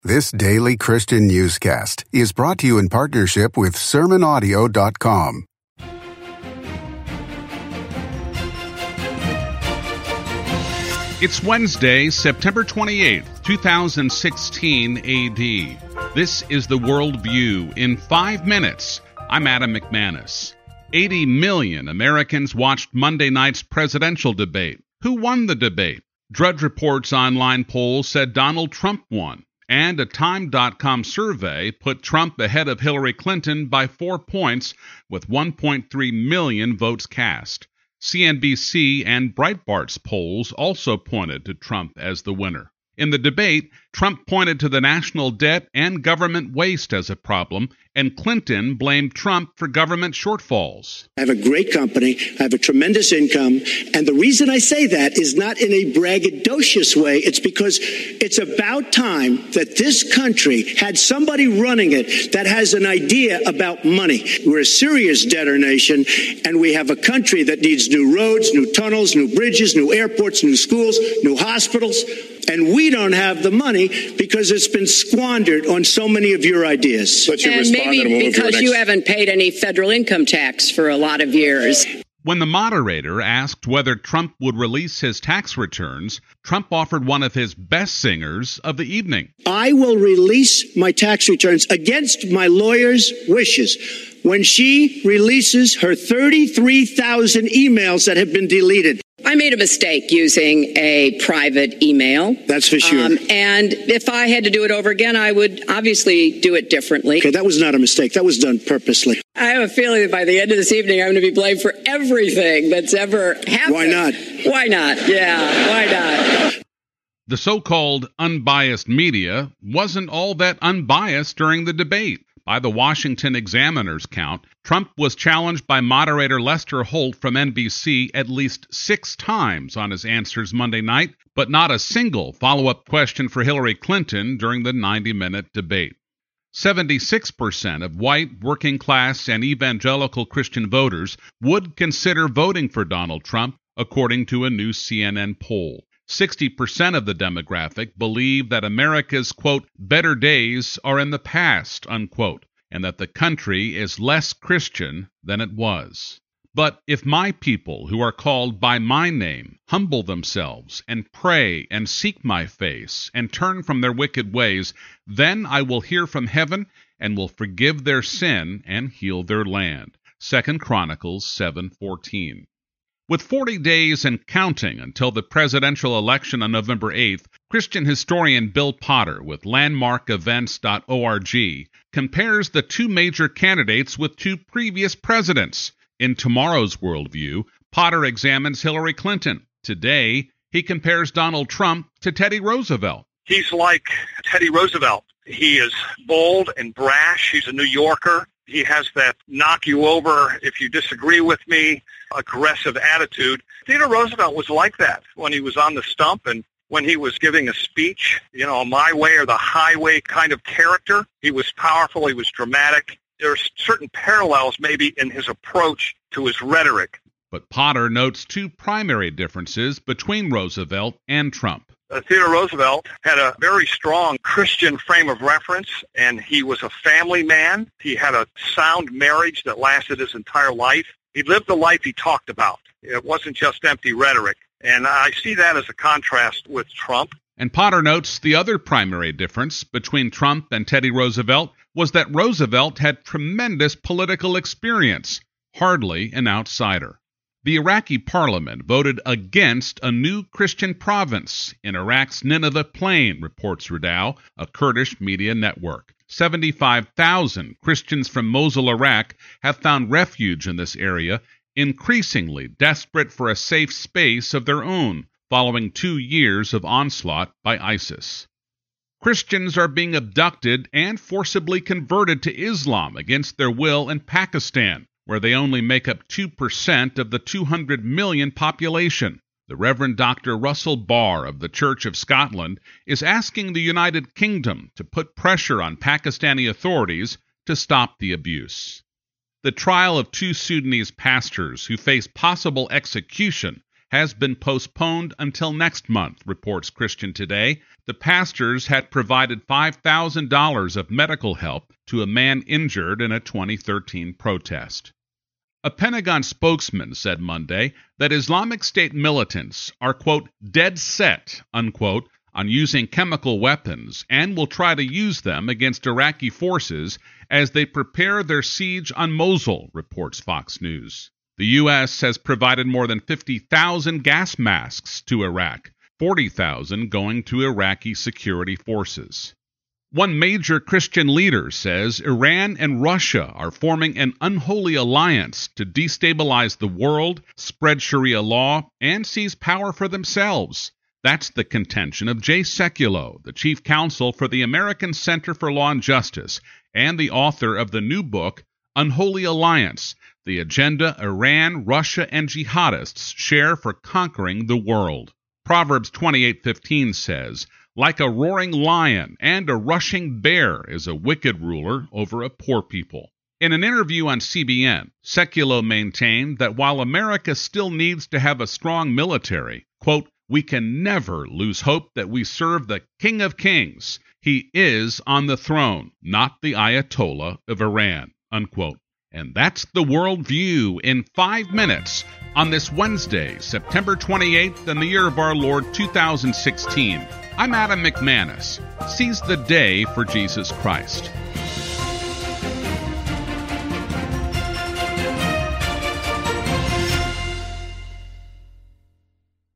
This daily Christian newscast is brought to you in partnership with SermonAudio.com. It's Wednesday, September 28th, 2016 AD. This is the World View in 5 minutes. I'm Adam McManus. 80 million Americans watched Monday night's presidential debate. Who won the debate? Drudge Report's online poll said Donald Trump won, and a Time.com survey put Trump ahead of Hillary Clinton by 4 points with 1.3 million votes cast. CNBC and Breitbart's polls also pointed to Trump as the winner. In the debate, Trump pointed to the national debt and government waste as a problem, and Clinton blamed Trump for government shortfalls. I have a great company. I have a tremendous income. And the reason I say that is not in a braggadocious way. It's because it's about time that this country had somebody running it that has an idea about money. We're a serious debtor nation, and we have a country that needs new roads, new tunnels, new bridges, new airports, new schools, new hospitals. And we don't have the money because it's been squandered on so many of your ideas. And maybe because you haven't paid any federal income tax for a lot of years. When the moderator asked whether Trump would release his tax returns, Trump offered one of his best singers of the evening. I will release my tax returns against my lawyer's wishes when she releases her 33,000 emails that have been deleted. I made a mistake using a private email. That's for sure. And if I had to do it over again, I would obviously do it differently. Okay, that was not a mistake. That was done purposely. I have a feeling that by the end of this evening, I'm going to be blamed for everything that's ever happened. Why not? Why not? Yeah, why not? The so-called unbiased media wasn't all that unbiased during the debate. By the Washington Examiner's count, Trump was challenged by moderator Lester Holt from NBC at least 6 times on his answers Monday night, but not a single follow-up question for Hillary Clinton during the 90-minute debate. 76% of white, working-class, and evangelical Christian voters would consider voting for Donald Trump, according to a new CNN poll. 60% of the demographic believe that America's, quote, better days are in the past, unquote, and that the country is less Christian than it was. But if my people, who are called by my name, humble themselves and pray and seek my face and turn from their wicked ways, then I will hear from heaven and will forgive their sin and heal their land. 2 Chronicles 7:14. With 40 days and counting until the presidential election on November 8th, Christian historian Bill Potter with landmarkevents.org compares the 2 major candidates with 2 previous presidents. In tomorrow's worldview, Potter examines Hillary Clinton. Today, he compares Donald Trump to Teddy Roosevelt. He's like Teddy Roosevelt. He is bold and brash. He's a New Yorker. He has that knock you over if you disagree with me, aggressive attitude. Theodore Roosevelt was like that when he was on the stump and when he was giving a speech, my way or the highway kind of character. He was powerful. He was dramatic. There's certain parallels maybe in his approach to his rhetoric. But Potter notes 2 primary differences between Roosevelt and Trump. Theodore Roosevelt had a very strong Christian frame of reference, and he was a family man. He had a sound marriage that lasted his entire life. He lived the life he talked about. It wasn't just empty rhetoric. And I see that as a contrast with Trump. And Potter notes the other primary difference between Trump and Teddy Roosevelt was that Roosevelt had tremendous political experience, hardly an outsider. The Iraqi parliament voted against a new Christian province in Iraq's Nineveh Plain, reports Redow, a Kurdish media network. 75,000 Christians from Mosul, Iraq, have found refuge in this area, increasingly desperate for a safe space of their own, following 2 years of onslaught by ISIS. Christians are being abducted and forcibly converted to Islam against their will in Pakistan, where they only make up 2% of the 200 million population. The Reverend Dr. Russell Barr of the Church of Scotland is asking the United Kingdom to put pressure on Pakistani authorities to stop the abuse. The trial of 2 Sudanese pastors who face possible execution has been postponed until next month, reports Christian Today. The pastors had provided $5,000 of medical help to a man injured in a 2013 protest. A Pentagon spokesman said Monday that Islamic State militants are, quote, dead set, unquote, on using chemical weapons and will try to use them against Iraqi forces as they prepare their siege on Mosul, reports Fox News. The U.S. has provided more than 50,000 gas masks to Iraq, 40,000 going to Iraqi security forces. One major Christian leader says Iran and Russia are forming an unholy alliance to destabilize the world, spread Sharia law, and seize power for themselves. That's the contention of Jay Sekulow, the chief counsel for the American Center for Law and Justice, and the author of the new book, Unholy Alliance, the agenda Iran, Russia, and jihadists share for conquering the world. Proverbs 28:15 says, like a roaring lion and a rushing bear is a wicked ruler over a poor people. In an interview on CBN, Sekulow maintained that while America still needs to have a strong military, quote, we can never lose hope that we serve the King of Kings. He is on the throne, not the Ayatollah of Iran, unquote. And that's the World View in 5 minutes on this Wednesday, September 28th, in the year of our Lord 2016. I'm Adam McManus. Seize the day for Jesus Christ.